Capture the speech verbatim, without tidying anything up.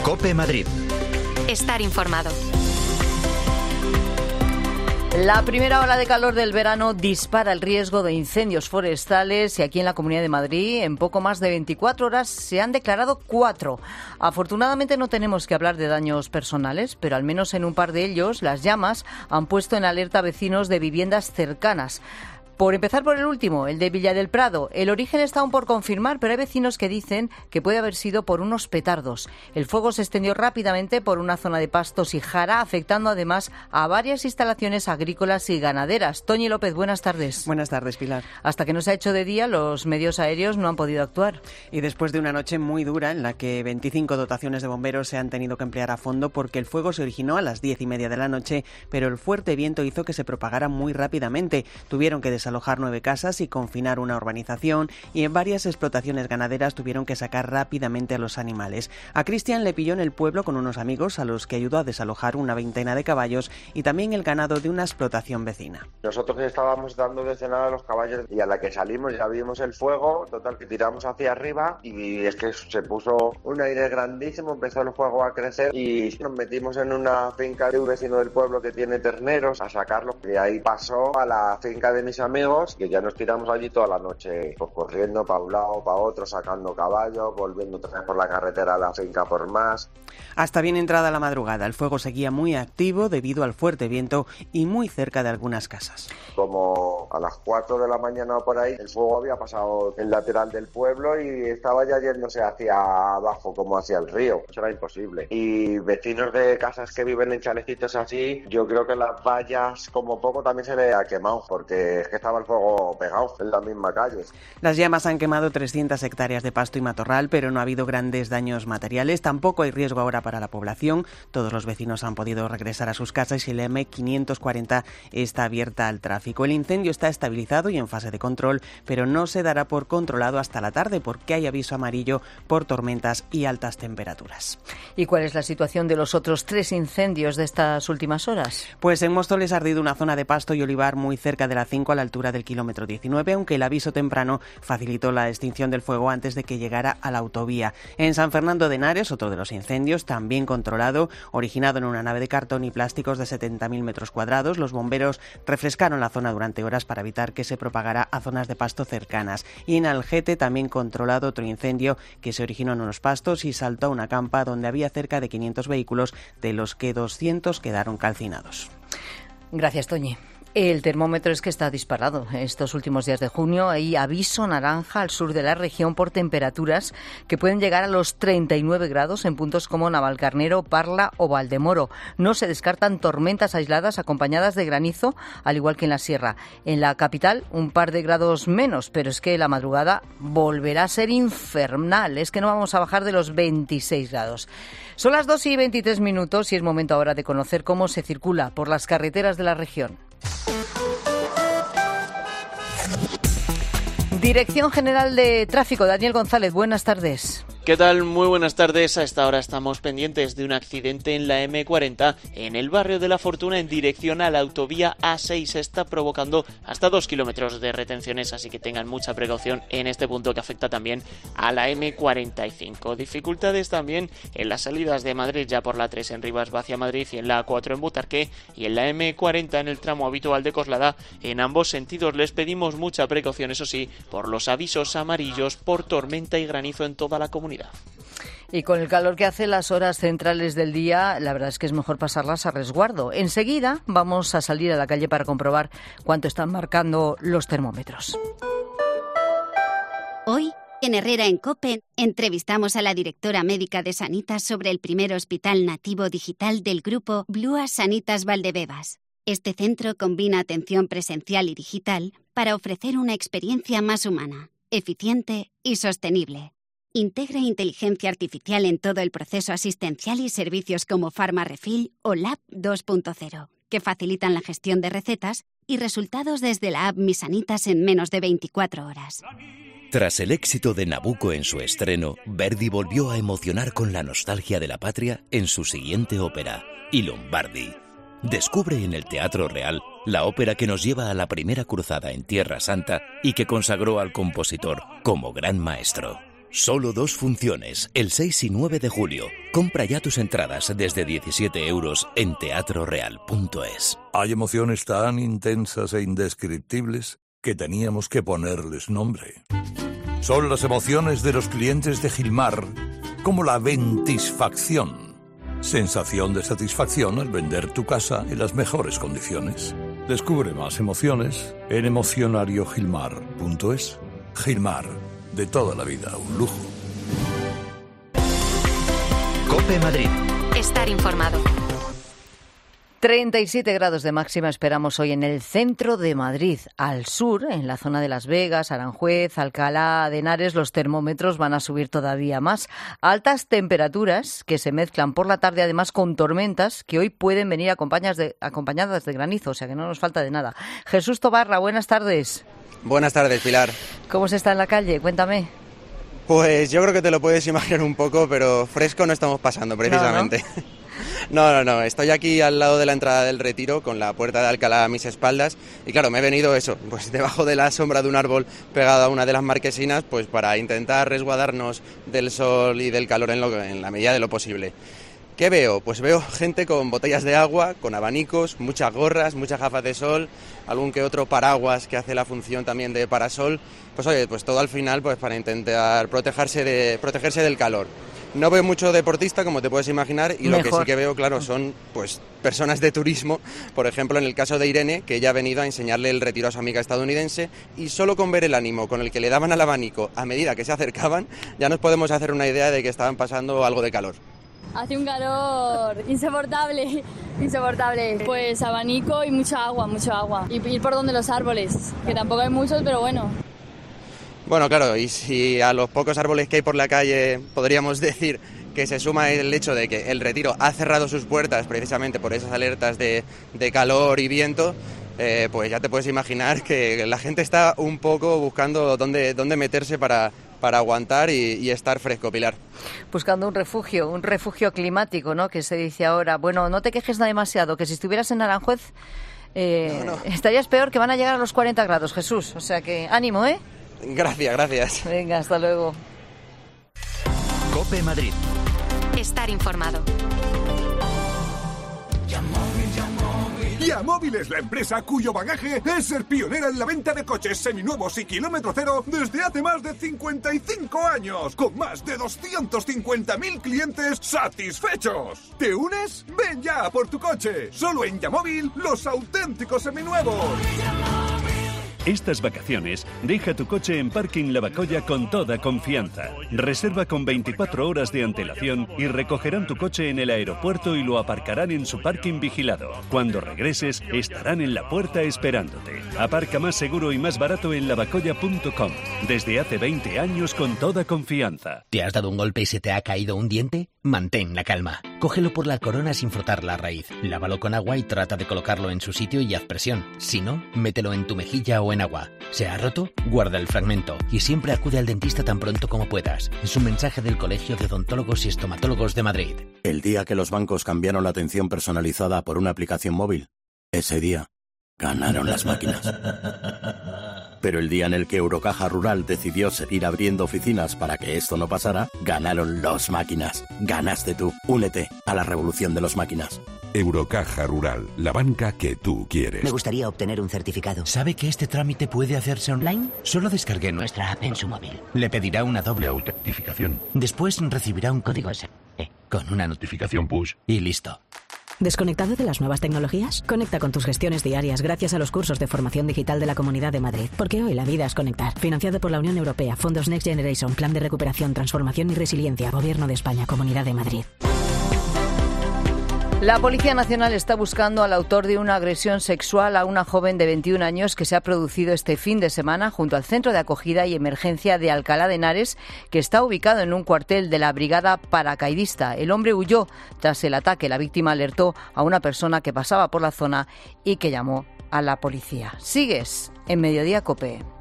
COPE Madrid. Estar informado. La primera ola de calor del verano dispara el riesgo de incendios forestales y aquí en la Comunidad de Madrid en poco más de veinticuatro horas se han declarado cuatro. Afortunadamente no tenemos que hablar de daños personales, pero al menos en un par de ellos las llamas han puesto en alerta a vecinos de viviendas cercanas. Por empezar por el último, el de Villa del Prado. El origen está aún por confirmar, pero hay vecinos que dicen que puede haber sido por unos petardos. El fuego se extendió rápidamente por una zona de pastos y jara, afectando además a varias instalaciones agrícolas y ganaderas. Toñi López, buenas tardes. Buenas tardes, Pilar. Hasta que no se ha hecho de día, los medios aéreos no han podido actuar. Y después de una noche muy dura en la que veinticinco dotaciones de bomberos se han tenido que emplear a fondo porque el fuego se originó a las diez y media de la noche, pero el fuerte viento hizo que se propagara muy rápidamente. Tuvieron que desalojar nueve casas y confinar una urbanización, y en varias explotaciones ganaderas tuvieron que sacar rápidamente a los animales. A Cristian le pilló en el pueblo con unos amigos a los que ayudó a desalojar una veintena de caballos y también el ganado de una explotación vecina. Nosotros estábamos dando de cenar a los caballos y a la que salimos ya vimos el fuego, total que tiramos hacia arriba y es que se puso un aire grandísimo, empezó el fuego a crecer y nos metimos en una finca de un vecino del pueblo que tiene terneros a sacarlos, y ahí pasó a la finca de mis amigos, que ya nos tiramos allí toda la noche, pues corriendo para un lado, para otro, sacando caballos, volviendo otra vez por la carretera a la finca por más. Hasta bien entrada la madrugada, el fuego seguía muy activo debido al fuerte viento y muy cerca de algunas casas. Como a las cuatro de la mañana o por ahí, el fuego había pasado el lateral del pueblo y estaba ya yéndose hacia abajo, como hacia el río. Eso era imposible. Y vecinos de casas que viven en chalecitos así, yo creo que las vallas como poco también se le ha quemado, porque es que estaba el fuego pegado en la misma calle. Las llamas han quemado trescientas hectáreas de pasto y matorral, pero no ha habido grandes daños materiales. Tampoco hay riesgo ahora para la población. Todos los vecinos han podido regresar a sus casas y la eme quinientos cuarenta está abierta al tráfico. El incendio está estabilizado y en fase de control, pero no se dará por controlado hasta la tarde porque hay aviso amarillo por tormentas y altas temperaturas. ¿Y cuál es la situación de los otros tres incendios de estas últimas horas? Pues en Móstoles ha ardido una zona de pasto y olivar muy cerca de la cinco a la altura del kilómetro diecinueve, aunque el aviso temprano facilitó la extinción del fuego antes de que llegara a la autovía. En San Fernando de Henares, otro de los incendios, también controlado, originado en una nave de cartón y plásticos de setenta mil metros cuadrados. Los bomberos refrescaron la zona durante horas para evitar que se propagara a zonas de pasto cercanas. Y en Algete, también controlado otro incendio que se originó en unos pastos y saltó a una campa donde había cerca de quinientos vehículos, de los que doscientos quedaron calcinados. Gracias, Toñi. El termómetro es que está disparado. Estos últimos días de junio hay aviso naranja al sur de la región por temperaturas que pueden llegar a los treinta y nueve grados en puntos como Navalcarnero, Parla o Valdemoro. No se descartan tormentas aisladas acompañadas de granizo, al igual que en la sierra. En la capital, un par de grados menos, pero es que la madrugada volverá a ser infernal. Es que no vamos a bajar de los veintiséis grados. Son las dos y veintitrés minutos y es momento ahora de conocer cómo se circula por las carreteras de la región. Dirección General de Tráfico, Daniel González, buenas tardes. ¿Qué tal? Muy buenas tardes. A esta hora estamos pendientes de un accidente en la eme cuarenta en el barrio de La Fortuna en dirección a la autovía a seis. Está provocando hasta dos kilómetros de retenciones, así que tengan mucha precaución en este punto que afecta también a la eme cuarenta y cinco. Dificultades también en las salidas de Madrid, ya por la tres en Rivas hacia Madrid y en la a cuatro en Butarque, y en la eme cuarenta en el tramo habitual de Coslada. En ambos sentidos les pedimos mucha precaución, eso sí, por los avisos amarillos por tormenta y granizo en toda la comunidad. Y con el calor que hace las horas centrales del día, la verdad es que es mejor pasarlas a resguardo. Enseguida vamos a salir a la calle para comprobar cuánto están marcando los termómetros. Hoy, en Herrera en COPE, entrevistamos a la directora médica de Sanitas sobre el primer hospital nativo digital del grupo Blua Sanitas Valdebebas. Este centro combina atención presencial y digital para ofrecer una experiencia más humana, eficiente y sostenible. Integra inteligencia artificial en todo el proceso asistencial y servicios como PharmaRefill o Lab dos punto cero, que facilitan la gestión de recetas y resultados desde la app Mis Sanitas en menos de veinticuatro horas. Tras el éxito de Nabucco en su estreno, Verdi volvió a emocionar con la nostalgia de la patria en su siguiente ópera, I Lombardi. Descubre en el Teatro Real la ópera que nos lleva a la primera cruzada en Tierra Santa y que consagró al compositor como gran maestro. Solo dos funciones, el seis y nueve de julio. Compra ya tus entradas desde diecisiete euros en teatro real punto es. Hay emociones tan intensas e indescriptibles que teníamos que ponerles nombre. Son las emociones de los clientes de Gilmar, como la ventisfacción. Sensación de satisfacción al vender tu casa en las mejores condiciones. Descubre más emociones en emocionario gilmar punto es. Gilmar, de toda la vida, un lujo. COPE Madrid. Estar informado. treinta y siete grados de máxima esperamos hoy en el centro de Madrid. Al sur, en la zona de Las Vegas, Aranjuez, Alcalá de Henares, los termómetros van a subir todavía más. Altas temperaturas que se mezclan por la tarde, además con tormentas que hoy pueden venir acompañadas de, acompañadas de granizo, o sea que no nos falta de nada. Jesús Tobarra, buenas tardes. Buenas tardes, Pilar. ¿Cómo se está en la calle? Cuéntame. Pues yo creo que te lo puedes imaginar un poco, pero fresco no estamos pasando precisamente. No, ¿no? No, no, no, estoy aquí al lado de la entrada del Retiro con la puerta de Alcalá a mis espaldas y claro, me he venido eso, pues debajo de la sombra de un árbol pegado a una de las marquesinas, pues para intentar resguardarnos del sol y del calor en, lo, en la medida de lo posible. ¿Qué veo? Pues veo gente con botellas de agua, con abanicos, muchas gorras, muchas gafas de sol, algún que otro paraguas que hace la función también de parasol. Pues oye, pues todo al final pues para intentar protegerse de, protegerse del calor. No veo mucho deportista, como te puedes imaginar, y Mejor. Lo que sí que veo, claro, son pues personas de turismo. Por ejemplo, en el caso de Irene, que ella ha venido a enseñarle el Retiro a su amiga estadounidense, y solo con ver el ánimo con el que le daban al abanico a medida que se acercaban, ya nos podemos hacer una idea de que estaban pasando algo de calor. Hace un calor insoportable, insoportable. Pues abanico y mucha agua, mucho agua. Y ir por donde los árboles, que tampoco hay muchos, pero bueno. Bueno, claro, y si a los pocos árboles que hay por la calle podríamos decir que se suma el hecho de que el Retiro ha cerrado sus puertas precisamente por esas alertas de, de calor y viento, eh, pues ya te puedes imaginar que la gente está un poco buscando dónde, dónde meterse para, para aguantar y, y estar fresco, Pilar. Buscando un refugio, un refugio climático, ¿no?, que se dice ahora. Bueno, no te quejes demasiado, que si estuvieras en Aranjuez eh, no, no. estarías peor, que van a llegar a los cuarenta grados, Jesús. O sea que ánimo, ¿eh? Gracias, gracias. Venga, hasta luego. COPE Madrid. Estar informado. Yamóvil es la empresa cuyo bagaje es ser pionera en la venta de coches seminuevos y kilómetro cero desde hace más de cincuenta y cinco años, con más de doscientos cincuenta mil clientes satisfechos. ¿Te unes? Ven ya a por tu coche. Solo en Yamóvil, los auténticos seminuevos. Estas vacaciones, deja tu coche en Parking Lavacolla con toda confianza. Reserva con veinticuatro horas de antelación y recogerán tu coche en el aeropuerto y lo aparcarán en su parking vigilado. Cuando regreses, estarán en la puerta esperándote. Aparca más seguro y más barato en lavacolla punto com. Desde hace veinte años con toda confianza. ¿Te has dado un golpe y se te ha caído un diente? Mantén la calma. Cógelo por la corona sin frotar la raíz. Lávalo con agua y trata de colocarlo en su sitio y haz presión. Si no, mételo en tu mejilla o en agua. ¿Se ha roto? Guarda el fragmento y siempre acude al dentista tan pronto como puedas. Es un mensaje del Colegio de Odontólogos y Estomatólogos de Madrid. El día que los bancos cambiaron la atención personalizada por una aplicación móvil, ese día ganaron las máquinas. Pero el día en el que Eurocaja Rural decidió seguir abriendo oficinas para que esto no pasara, ganaron los máquinas. Ganaste tú. Únete a la revolución de los máquinas. Eurocaja Rural, la banca que tú quieres. Me gustaría obtener un certificado. ¿Sabe que este trámite puede hacerse online? Solo descargue nuestra app en su móvil. Le pedirá una doble autentificación. Después recibirá un código S M S con una notificación push y listo. ¿Desconectado de las nuevas tecnologías? Conecta con tus gestiones diarias gracias a los cursos de formación digital de la Comunidad de Madrid. Porque hoy la vida es conectar. Financiado por la Unión Europea, Fondos Next Generation, Plan de Recuperación, Transformación y Resiliencia, Gobierno de España, Comunidad de Madrid. La Policía Nacional está buscando al autor de una agresión sexual a una joven de veintiún años que se ha producido este fin de semana junto al Centro de Acogida y Emergencia de Alcalá de Henares, que está ubicado en un cuartel de la Brigada Paracaidista. El hombre huyó tras el ataque. La víctima alertó a una persona que pasaba por la zona y que llamó a la policía. Sigues en Mediodía COPE.